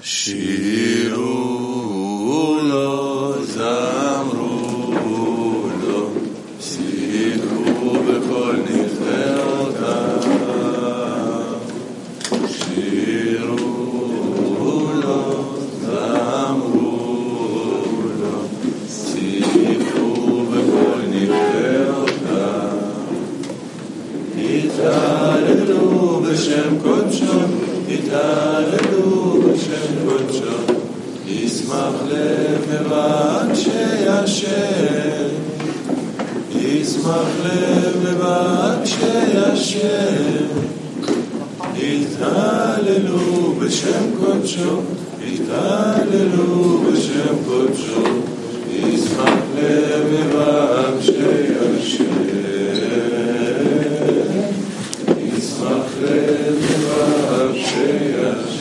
שירו לו, זמרו לו, שיחו בכל נבחרותיו. שירו לו, זמרו לו, שיחו בכל נבחרותיו. יתהללו בשם קודשו, יתהללו בשם קודשו, ישמח לב מבקשי השם, ישמח לב מבקשי השם. יתהללו בשם קודשו, יתהללו בשם קודשו, ישמח לב מבקשי השם, ישמח לב מבקשי השם.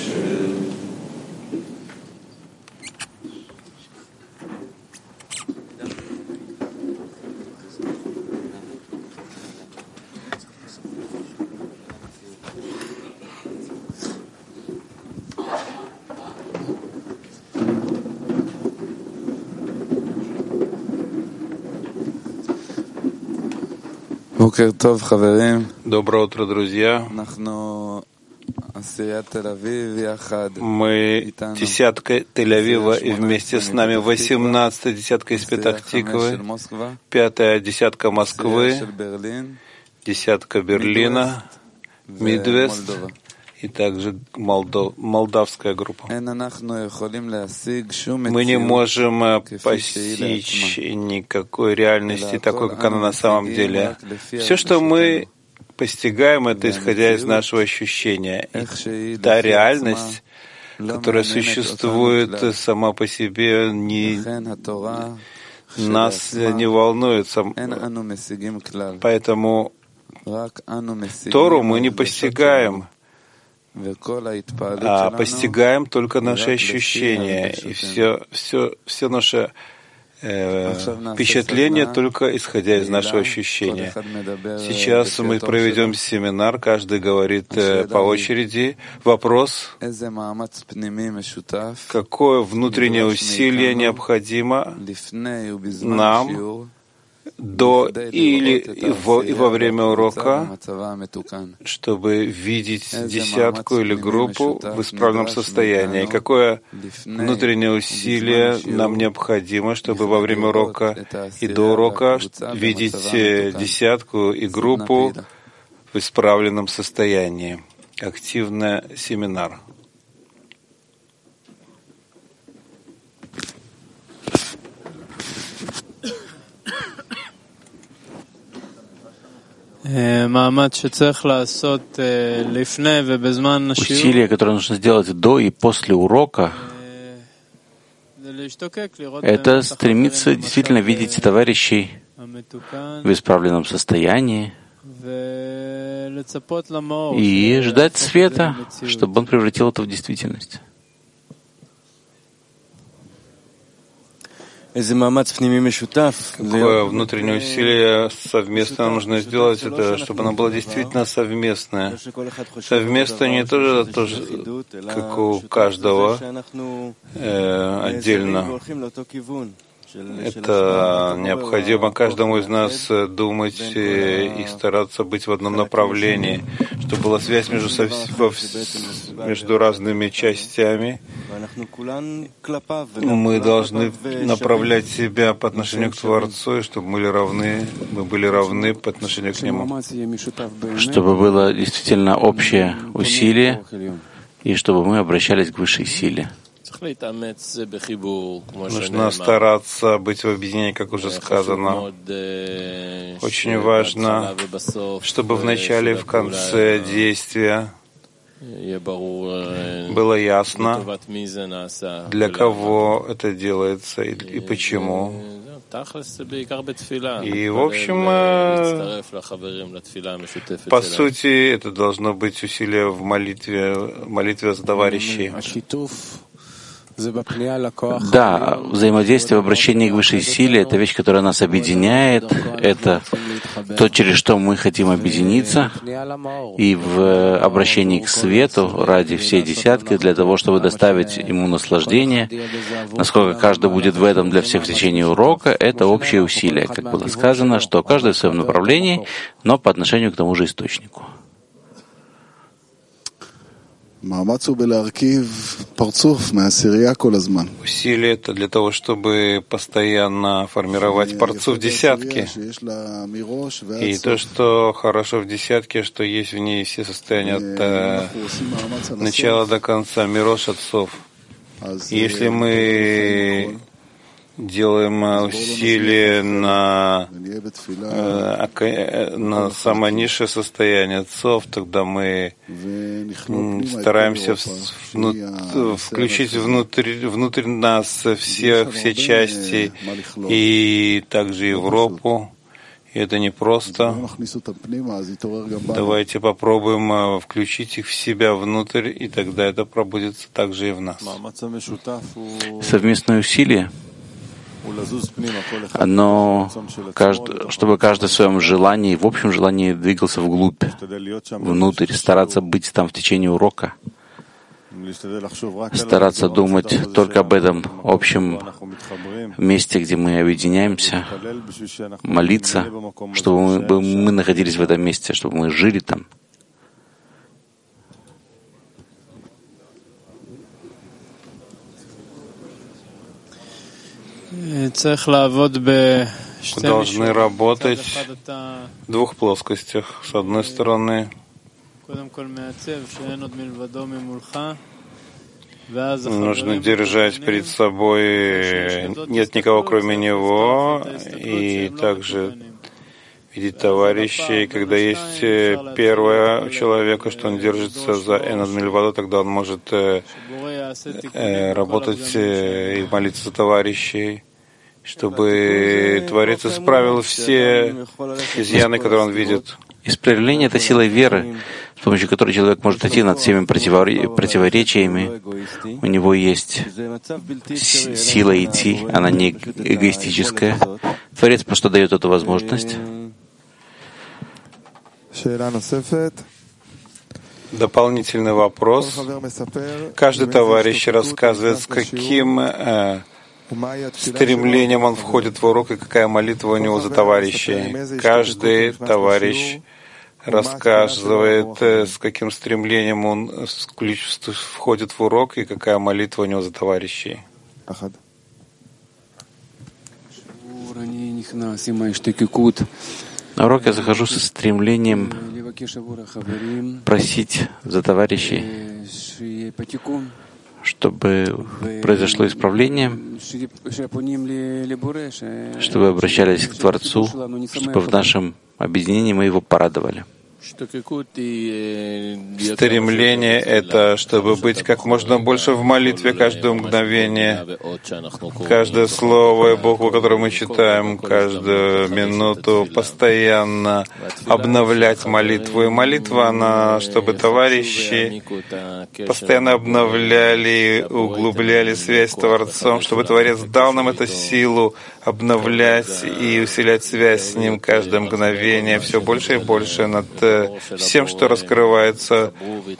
Доброе утро, друзья. Мы десятка Тель-Авива, и вместе с нами 18-я десятка из Петах-Тиквы, 5-я десятка Москвы, десятка Берлина, Мидвест и также молдавская группа. Мы не можем постичь никакой реальности такой, как она на самом деле. Все, что мы постигаем, это исходя из нашего ощущения. И та реальность, которая существует сама по себе, нас не волнует. Поэтому Тору мы не постигаем, а постигаем только наши ощущения. И все наше впечатление только исходя из нашего ощущения. Сейчас мы проведем семинар, каждый говорит по очереди. Вопрос: какое внутреннее усилие необходимо нам до или и во время урока, чтобы видеть десятку или группу в исправленном состоянии? И какое внутреннее усилие нам необходимо, чтобы во время урока и до урока видеть десятку и группу в исправленном состоянии? Активный семинар. Усилие, которое нужно сделать до и после урока, это стремиться действительно видеть товарищей в исправленном состоянии и ждать света, чтобы он превратил это в действительность. Какое внутреннее усилие совместно нужно сделать, это, чтобы оно было действительно совместное. Совместное не тоже, как у каждого отдельно. Это необходимо каждому из нас думать и стараться быть в одном направлении, чтобы была связь между разными частями. Мы должны направлять себя по отношению к Творцу, и чтобы мы были равны по отношению к Нему. Чтобы было действительно общее усилие, и чтобы мы обращались к высшей силе. Нужно стараться быть в объединении, как уже сказано. Очень важно, чтобы в начале и в конце действия было ясно, для кого это делается и почему. И, в общем, по сути, это должно быть усилие в молитве за товарищей. Да, взаимодействие в обращении к высшей силе — это вещь, которая нас объединяет, это то, через что мы хотим объединиться, и в обращении к свету ради всей десятки, для того, чтобы доставить ему наслаждение, насколько каждый будет в этом для всех в течение урока, это общее усилие, как было сказано, что каждый в своем направлении, но по отношению к тому же источнику. Усилие это для того, чтобы постоянно формировать парцуф десятки. И то, что хорошо в десятке, что есть в ней все состояния от начала до конца, мирош отцов. Если мы делаем усилие на самое низшее состояние отцов, тогда мы стараемся включить внутрь нас все части и также Европу. И это непросто. Давайте попробуем включить их в себя внутрь, и тогда это пробудется также и в нас. Совместное усилие, оно, чтобы каждый в своем желании, в общем желании двигался вглубь, внутрь, стараться быть там в течение урока, стараться думать только об этом общем месте, где мы объединяемся, молиться, чтобы мы находились в этом месте, чтобы мы жили там. Мы должны работать в двух плоскостях. С одной стороны, нужно держать перед собой нет никого кроме него, и также видеть товарищей. Когда есть первое человека, что он держится за Энад Мильвадо, тогда он может работать и молиться за товарищей, чтобы Творец исправил все изъяны, которые он видит. Исправление — это сила веры, с помощью которой человек может идти над всеми противоречиями. У него есть сила идти, она не эгоистическая. Творец просто дает эту возможность. Дополнительный вопрос. Каждый товарищ рассказывает, с каким стремлением он входит в урок и какая молитва у него за товарищей. Каждый товарищ рассказывает, с каким стремлением он входит в урок и какая молитва у него за товарищей. На урок я захожу со стремлением просить за товарищей, чтобы произошло исправление, чтобы обращались к Творцу, чтобы в нашем объединении мы его порадовали. Стремление — это чтобы быть как можно больше в молитве каждое мгновение, каждое слово и букву, которую мы читаем, каждую минуту, постоянно обновлять молитву. И молитва, она, чтобы товарищи постоянно обновляли, углубляли связь с Творцом, чтобы Творец дал нам эту силу обновлять и усилять связь с Ним каждое мгновение, все больше и больше над всем, что раскрывается,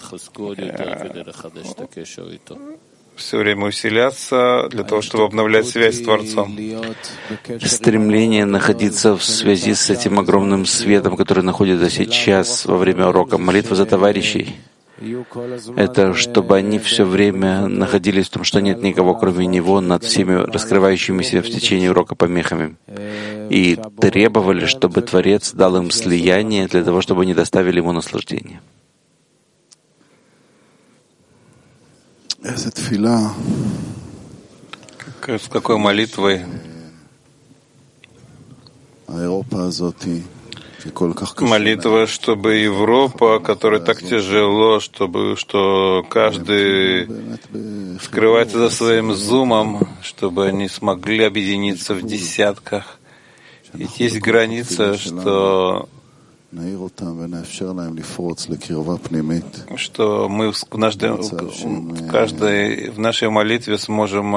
все время усиляться для того, чтобы обновлять связь с Творцом. Стремление находиться в связи с этим огромным светом, который находится сейчас во время урока, молитва за товарищей. Это чтобы они все время находились в том, что нет никого, кроме Него, над всеми раскрывающимися в течение урока помехами. И требовали, чтобы Творец дал им слияние для того, чтобы они доставили Ему наслаждение. С какой молитвой молитва, чтобы Европа, которой так тяжело, что каждый скрывается за своим зумом, чтобы они смогли объединиться в десятках. Ведь есть граница, что что мы в нашей молитве сможем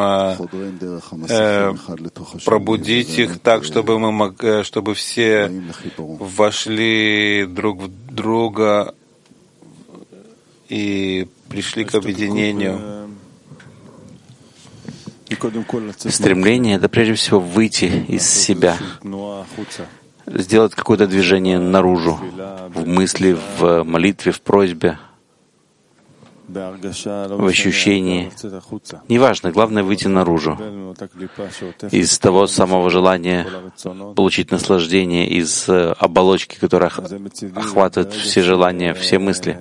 пробудить их так, чтобы все вошли друг в друга и пришли к объединению. Стремление — это прежде всего выйти из себя, сделать какое-то движение наружу, в мысли, в молитве, в просьбе, в ощущении. Неважно, главное — выйти наружу. Из того самого желания получить наслаждение, из оболочки, которая охватывает все желания, все мысли.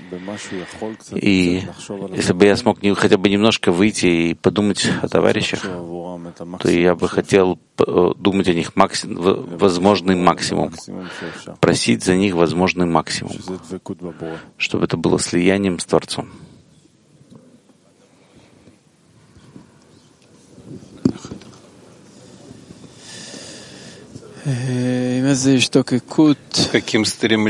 И если бы я смог хотя бы немножко выйти и подумать о товарищах, то я бы хотел думать о них возможный максимум, просить за них возможный максимум, чтобы это было слиянием с Творцом. Каким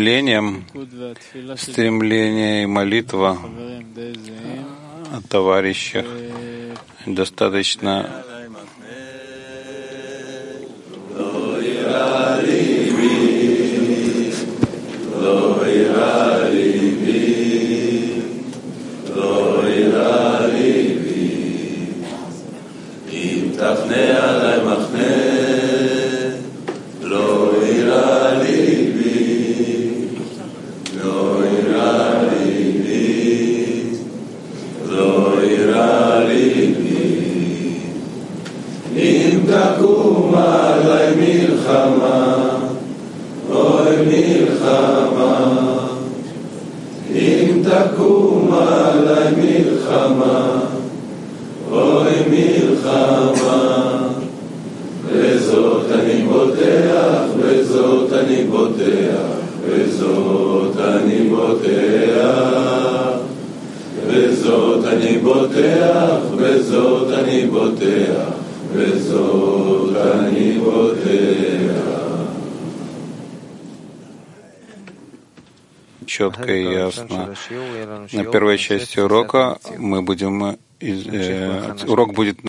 стремление и молитва о товарищах достаточно четко и ясно. На первой части урока урок будет